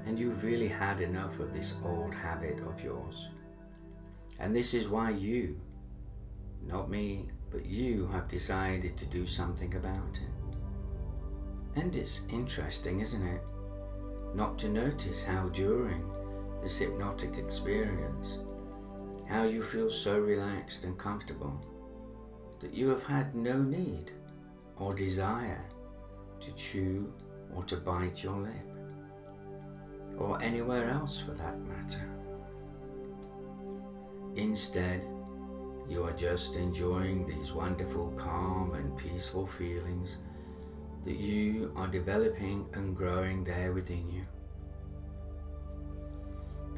and you've really had enough of this old habit of yours. And this is why you, not me, but you have decided to do something about it. And it's interesting, isn't it, not to notice how during this hypnotic experience, how you feel so relaxed and comfortable that you have had no need or desire to chew or to bite your lip, or anywhere else for that matter. Instead, you are just enjoying these wonderful, calm and peaceful feelings that you are developing and growing there within you.